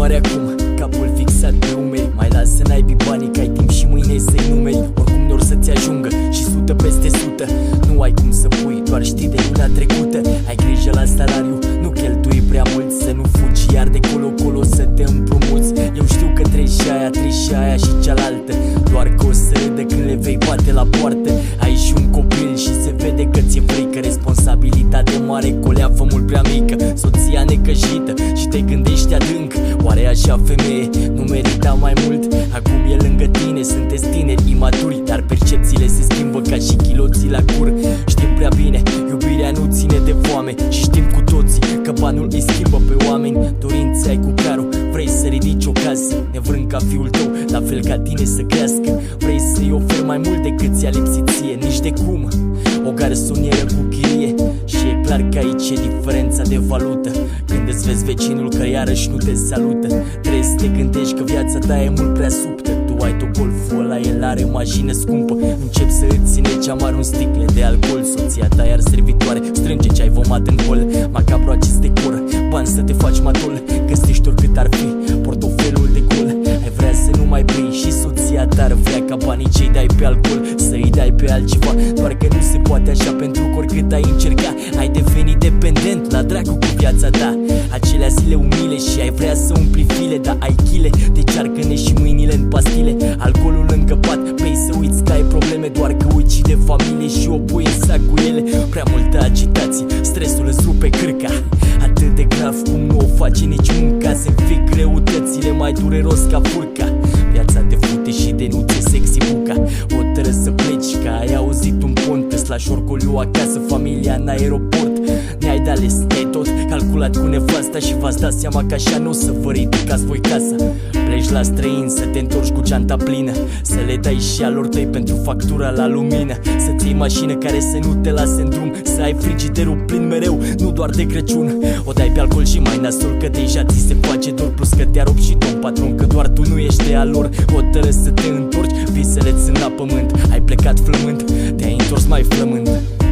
mare acum, capul fixat pe umeri. Mai lasă naibii banii, că ai timp și mâine să-i numeri. Oricum n-or să-ți ajungă și 100 peste 100. Nu ai cum să pui, doar știi de luna trecută. Ai grijă la salariu, nu cheltui prea mult. Să nu fugi iar de colo-colo să te împrumuți. Eu știu că treci și aia și cealaltă, doar că o să râdă când le vei bate la poartă. Ai și un copil și se vede că ți-e frică. Responsabilitate mare cu o leafă mult prea mică. Soția necăjită și te gândești adânc. Oare așa femeie nu merita mai mult? Acum e lângă tine, sunteți tineri, imaturi, dar percepțiile se schimbă ca și chiloții la cur. Știm prea bine, iubirea nu ține de foame. Și știm cu toții că banul îi schimbă pe oameni. Dorințe ai cu carul, vrei să ridici o casă, nevrând ca fiul tău, la fel ca tine, să crească. Vrei să-i oferi mai mult decât ți-a lipsit ție. Nici de cum, o garsonieră cu chirie. Și e clar că aici e diferența de valută. Când îți vezi vecinul că iarăși nu te salută, trebuie să te gândești că viața ta e mult prea subtă. Tu ai tot golful ăla, el are mașină scumpă. Încep să îți ține ceamar un sticle de alcool. Soția ta iar servitoare strânge ce ai vomat în hol. Macabru acest decor, bani să te faci matol. Găsești oricât ar fi portofelul de gol. Ai vrea să nu mai bei și soția ta ar vrea ca banii ce-i dai pe alcool să-i dai pe altceva. Doar că nu se poate așa, pentru că oricât ai încerca, ai devenit dependent, la dracu cu viața ta. Acelea zile umile și ai vrea să umpli file, dar ai chile de cearcăne și mâinile în pastile. Alcoolul încăpat, bei să uiți că ai probleme, doar că uiți și de familie și o pui în sac cu ele. Prea multă agitație, stresul îți rupe cârca. Atât de grav cum nu o face nici munca. Se înfic greutățile mai dureros ca furca. Viața te fute și de nu ți-e sexy buca. Hotără să pleci că ai auzit un pont. Slash orgoliu acasă, familia în aeroport. Ne-ai de ales, te-ai tot calculat cu nevasta și v-ați dat seama că așa nu o să vă ridicați voi casa. Pleci la străin să te întorci cu geanta plină, să le dai și alor tăi pentru factura la lumină. Să-ți iei mașină care să nu te lase în drum, să ai frigiderul plin mereu, nu doar de Crăciun. O dai pe alcool și mai nasol că deja ți se face dor. Plus că te-a rupt și domn patron, că doar tu nu ești de a lor. Hotără să te întorci, visele-ți în la pământ. Ai plecat flămând, te-ai întors mai flămând.